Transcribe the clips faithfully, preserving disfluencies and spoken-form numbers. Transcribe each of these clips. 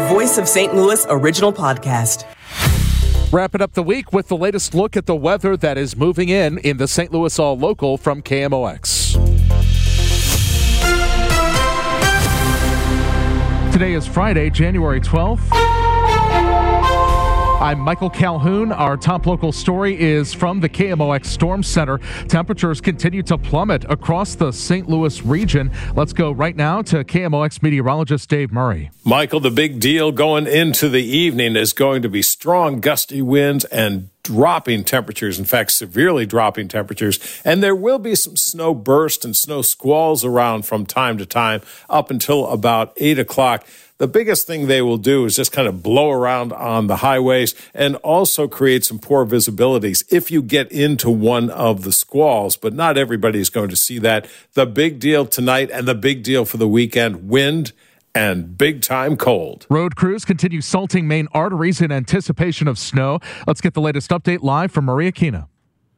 Voice of Saint Louis original podcast. Wrapping up the week with the latest look at the weather that is moving in in the Saint Louis All Local from K M O X. Today is Friday, January twelfth. I'm Michael Calhoun. Our top local story is from the K M O X Storm Center. Temperatures continue to plummet across the Saint Louis region. Let's go right now to K M O X meteorologist Dave Murray. Michael, the big deal going into the evening is going to be strong gusty winds and dropping temperatures, in fact, severely dropping temperatures. And there will be some snow bursts and snow squalls around from time to time up until about eight o'clock. The biggest thing they will do is just kind of blow around on the highways and also create some poor visibilities if you get into one of the squalls, but not everybody is going to see that. The big deal tonight and the big deal for the weekend, wind and big-time cold. Road crews continue salting main arteries in anticipation of snow. Let's get the latest update live from Maria Kina.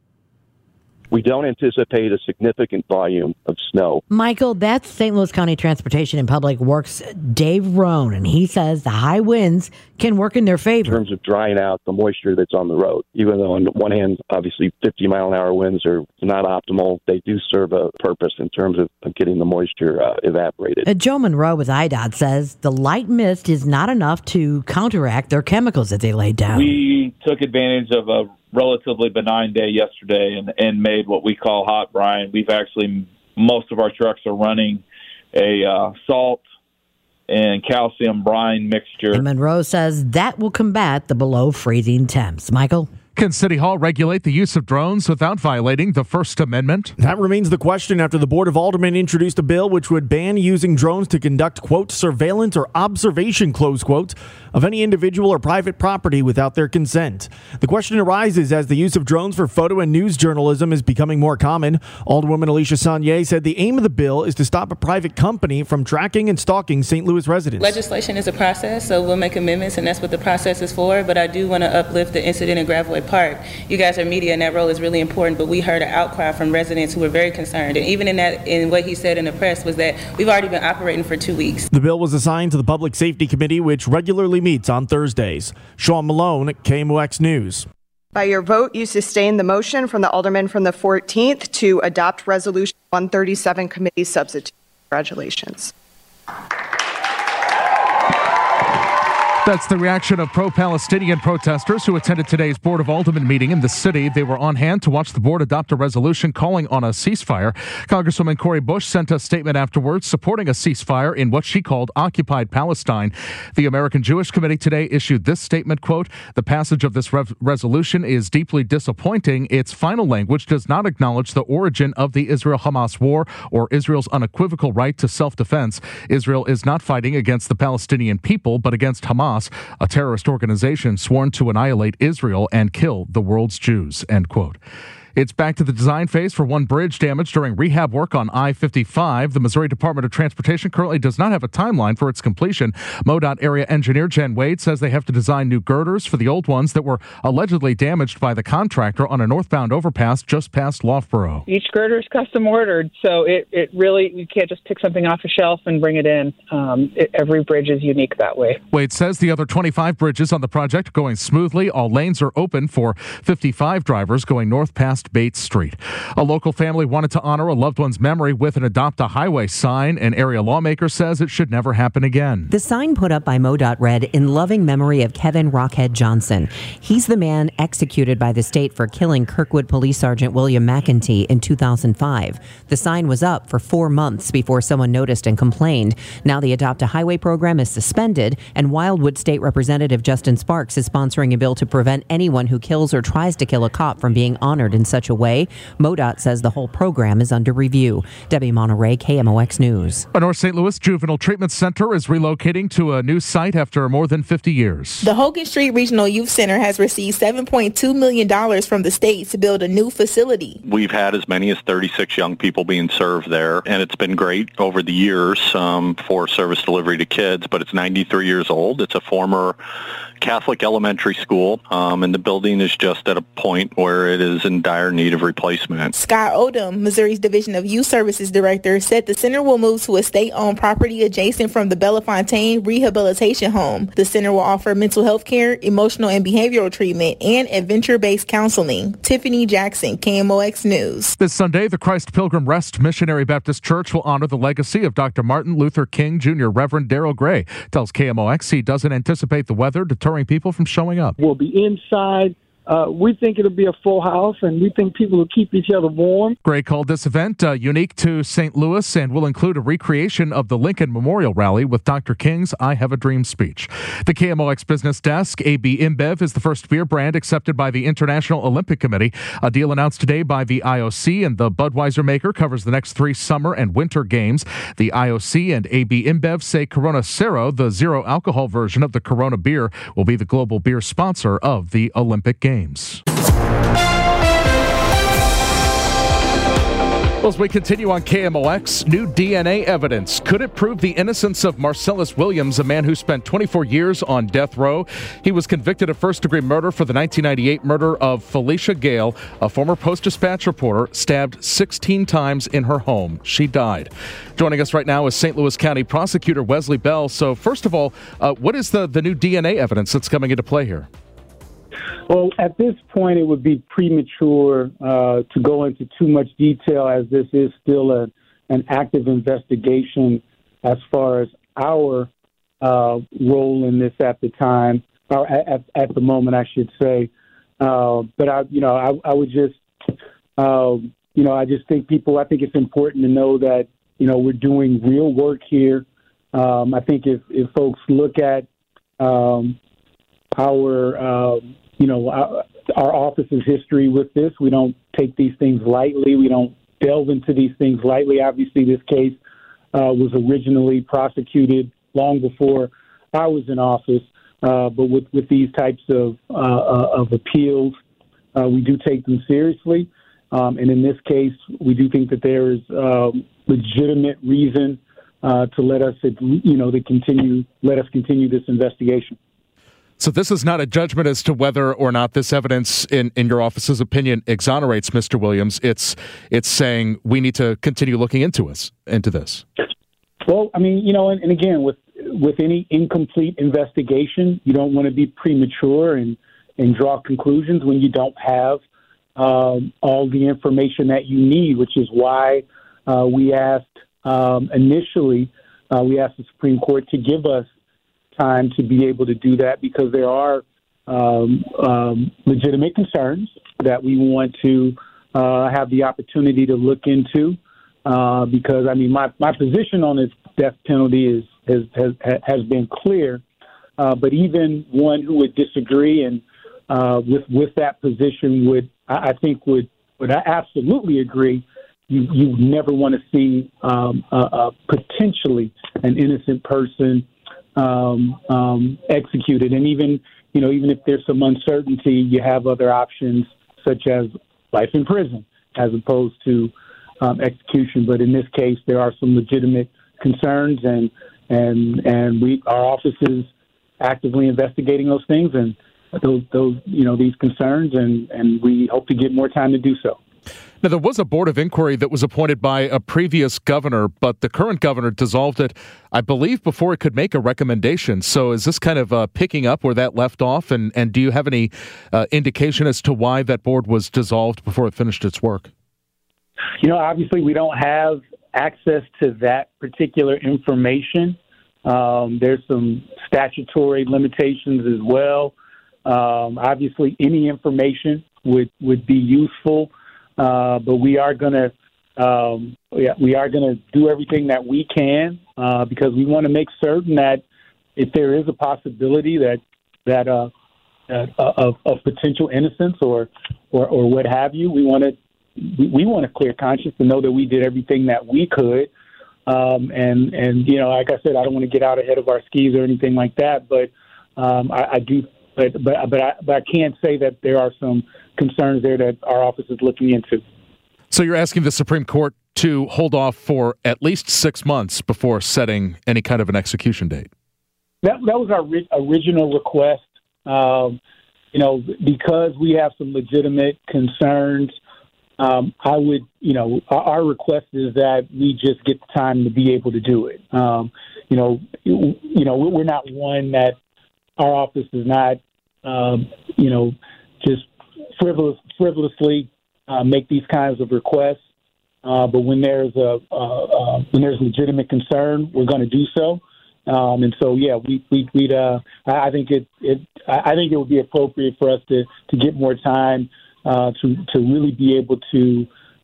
We don't anticipate a significant volume of snow. Michael, that's Saint Louis County Transportation and Public Works Dave Roan, and he says the high winds can work in their favor. In terms of drying out the moisture that's on the road, even though on one hand, obviously fifty mile an hour winds are not optimal, they do serve a purpose in terms of getting the moisture uh, evaporated. Uh, Joe Monroe with I D O T says the light mist is not enough to counteract their chemicals that they laid down. We took advantage of a relatively benign day yesterday and, and made what we call hot brine. We've actually, most of our trucks are running a uh, salt and calcium brine mixture. And Monroe says that will combat the below freezing temps. Michael? Can City Hall regulate the use of drones without violating the First Amendment? That remains the question after the Board of Aldermen introduced a bill which would ban using drones to conduct, quote, surveillance or observation, close quote, of any individual or private property without their consent. The question arises as the use of drones for photo and news journalism is becoming more common. Alderwoman Alicia Saunier said the aim of the bill is to stop a private company from tracking and stalking Saint Louis residents. Legislation is a process, so we'll make amendments, and that's what the process is for. But I do want to uplift the incident in Gravois Park. You guys are media, and that role is really important, but we heard an outcry from residents who were very concerned. And even in that, in what he said in the press was that we've already been operating for two weeks. The bill was assigned to the Public Safety Committee, which regularly meets on Thursdays. Sean Malone, K M O X News. By your vote, you sustain the motion from the alderman from the fourteenth to adopt Resolution one thirty-seven committee substitute. Congratulations. That's the reaction of pro-Palestinian protesters who attended today's Board of Aldermen meeting in the city. They were on hand to watch the board adopt a resolution calling on a ceasefire. Congresswoman Cori Bush sent a statement afterwards supporting a ceasefire in what she called occupied Palestine. The American Jewish Committee today issued this statement, quote, the passage of this rev- resolution is deeply disappointing. Its final language does not acknowledge the origin of the Israel-Hamas war or Israel's unequivocal right to self-defense. Israel is not fighting against the Palestinian people, but against Hamas, a terrorist organization sworn to annihilate Israel and kill the world's Jews, end quote. It's back to the design phase for one bridge damaged during rehab work on I fifty-five. The Missouri Department of Transportation currently does not have a timeline for its completion. MoDOT area engineer Jen Wade says they have to design new girders for the old ones that were allegedly damaged by the contractor on a northbound overpass just past Loughborough. Each girder is custom ordered, so it, it really, you can't just pick something off a shelf and bring it in. Um, it, every bridge is unique that way. Wade says the other twenty-five bridges on the project are going smoothly. All lanes are open for fifty-five drivers going north past Bates Street. A local family wanted to honor a loved one's memory with an Adopt a Highway sign. An area lawmaker says it should never happen again. The sign put up by MoDOT read, in loving memory of Kevin Rockhead Johnson. He's the man executed by the state for killing Kirkwood Police Sergeant William McEntee in two thousand five. The sign was up for four months before someone noticed and complained. Now the Adopt a Highway program is suspended, and Wildwood State Representative Justin Sparks is sponsoring a bill to prevent anyone who kills or tries to kill a cop from being honored in such a way. MoDOT says the whole program is under review. Debbie Monterey, K M O X News. A North Saint Louis Juvenile Treatment Center is relocating to a new site after more than fifty years. The Hogan Street Regional Youth Center has received seven point two million dollars from the state to build a new facility. We've had as many as thirty-six young people being served there, and it's been great over the years um, for service delivery to kids, but it's ninety-three years old. It's a former Catholic elementary school, um, and the building is just at a point where it is in dire need of replacement. Scott Odom, Missouri's Division of Youth Services Director, said the center will move to a state-owned property adjacent from the Bellefontaine Rehabilitation Home. The center will offer mental health care, emotional and behavioral treatment, and adventure-based counseling. Tiffany Jackson, K M O X News. This Sunday, the Christ Pilgrim Rest Missionary Baptist Church will honor the legacy of Doctor Martin Luther King Junior Reverend Daryl Gray tells K M O X he doesn't anticipate the weather deterring people from showing up. We'll be inside. Uh, we think it'll be a full house, and we think people will keep each other warm. Gray called this event uh, unique to Saint Louis and will include a recreation of the Lincoln Memorial Rally with Doctor King's I Have a Dream speech. The K M O X Business Desk, A B InBev is the first beer brand accepted by the International Olympic Committee. A deal announced today by the I O C and the Budweiser maker covers the next three summer and winter games. The I O C and A B InBev say Corona Cero, the zero alcohol version of the Corona beer, will be the global beer sponsor of the Olympic Games. Well, as we continue on K M O X, new D N A evidence. Could it prove the innocence of Marcellus Williams, a man who spent twenty-four years on death row? He was convicted of first-degree murder for the nineteen ninety-eight murder of Felicia Gale, a former Post-Dispatch reporter, stabbed sixteen times in her home. She died. Joining us right now is Saint Louis County Prosecutor Wesley Bell. So, first of all, uh, what is the, the new D N A evidence that's coming into play here? Well, at this point, it would be premature uh, to go into too much detail, as this is still a, an active investigation as far as our uh, role in this at the time, or at, at the moment, I should say. Uh, but I, you know, I, I would just, uh, you know, I just think people. I think it's important to know that you know we're doing real work here. Um, I think if, if folks look at um, our uh, you know, our, our office's history with this, we don't take these things lightly. We don't delve into these things lightly. Obviously, this case uh, was originally prosecuted long before I was in office. Uh, but with, with these types of uh, of appeals, uh, we do take them seriously. Um, and in this case, we do think that there is uh, legitimate reason uh, to let us, you know, to continue, let us continue this investigation. So this is not a judgment as to whether or not this evidence, in, in your office's opinion, exonerates Mister Williams. It's it's saying we need to continue looking into us into this. Well, I mean, you know, and, and again, with with any incomplete investigation, you don't want to be premature and, and draw conclusions when you don't have um, all the information that you need, which is why uh, we asked um, initially, uh, we asked the Supreme Court to give us time to be able to do that, because there are um, um, legitimate concerns that we want to uh, have the opportunity to look into. Uh, because I mean, my, my position on this death penalty is has has, has been clear, uh, but even one who would disagree and uh, with with that position would I, I think would would absolutely agree. You you never want to see um, a, a potentially an innocent person Um, um, executed. And even, you know, even if there's some uncertainty, you have other options such as life in prison as opposed to um, execution. But in this case, there are some legitimate concerns, and and and we our office is actively investigating those things and those those you know these concerns, and and we hope to get more time to do so. Now, there was a board of inquiry that was appointed by a previous governor, but the current governor dissolved it, I believe, before it could make a recommendation. So is this kind of uh, picking up where that left off? And, and do you have any uh, indication as to why that board was dissolved before it finished its work? You know, obviously, we don't have access to that particular information. Um, there's some statutory limitations as well. Um, obviously, any information would, would be useful. Uh, but we are going to um, we, we are going to do everything that we can uh, because we want to make certain that if there is a possibility that that uh, uh, of, of potential innocence or, or or what have you, we want to we, we want a clear conscience to know that we did everything that we could. Um, and and you know, like I said, I don't want to get out ahead of our skis or anything like that. But um, I, I do. But but but I, but I can say that there are some concerns there that our office is looking into. So you're asking the Supreme Court to hold off for at least six months before setting any kind of an execution date? That that was our ri- original request. um, you know, because we have some legitimate concerns, um, I would, you know, our, our request is that we just get the time to be able to do it. Um, you know, you, you know, we're not one that our office is not, um, you know, just frivolous, frivolously uh, make these kinds of requests. Uh, but when there's a uh, uh, when there's legitimate concern, we're going to do so. Um, and so, yeah, we we we'd, uh, I think it it I think it would be appropriate for us to, to get more time uh, to to really be able to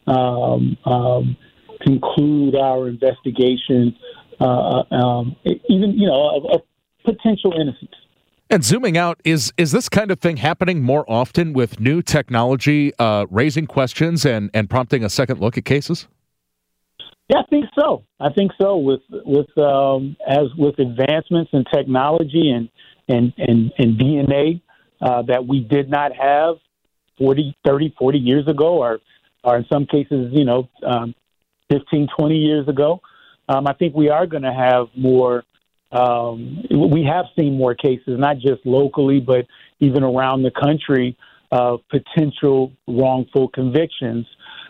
um, um, conclude our investigation, uh, um, even you know, of, of potential innocence. And zooming out, is is this kind of thing happening more often with new technology uh, raising questions and, and prompting a second look at cases? Yeah, I think so. I think so. With with um, as with advancements in technology and and and, and D N A uh, that we did not have forty, thirty, forty years ago, or or in some cases, you know, um, fifteen, twenty years ago, um, I think we are going to have more. Um, we have seen more cases, not just locally, but even around the country, of potential wrongful convictions.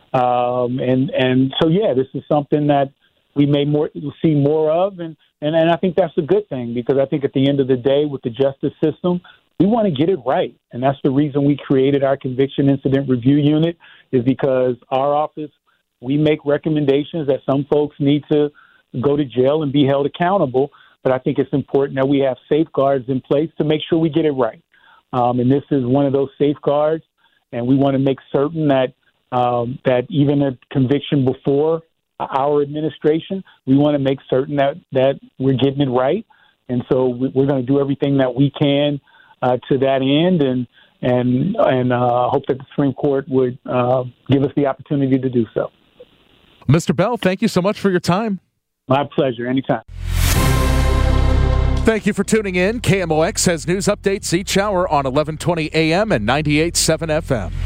Um, and, and so, yeah, this is something that we may more see more of. And, and, and I think that's a good thing, because I think at the end of the day, with the justice system, we want to get it right. And that's the reason we created our Conviction Incident Review Unit, is because our office, we make recommendations that some folks need to go to jail and be held accountable. But I think it's important that we have safeguards in place to make sure we get it right. Um, and this is one of those safeguards, and we want to make certain that um, that even a conviction before our administration, we want to make certain that, that we're getting it right. And so we're going to do everything that we can uh, to that end, and and and uh, hope that the Supreme Court would uh, give us the opportunity to do so. Mister Bell, thank you so much for your time. My pleasure. Anytime. Thank you for tuning in. K M O X has news updates each hour on eleven twenty a.m. and ninety-eight point seven F M.